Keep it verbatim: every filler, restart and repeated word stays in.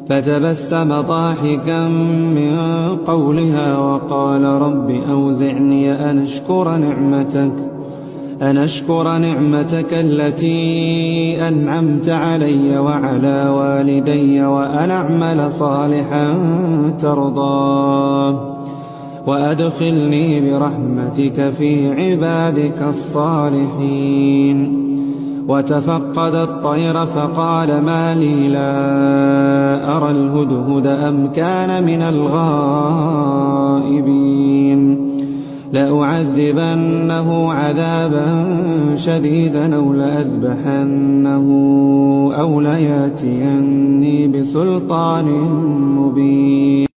فتبسم ضاحكا من قولها وقال رب أوزعني أن أشكر نعمتك أن أشكر نعمتك التي أنعمت علي وعلى والدي وأن أعمل صالحا ترضاه وأدخلني برحمتك في عبادك الصالحين. وتفقد الطير فقال ما لي لا أرى الهدهد أم كان من الغائبين لأعذبنه عذابا شديدا أو لأذبحنه أو لياتيني بسلطان مبين.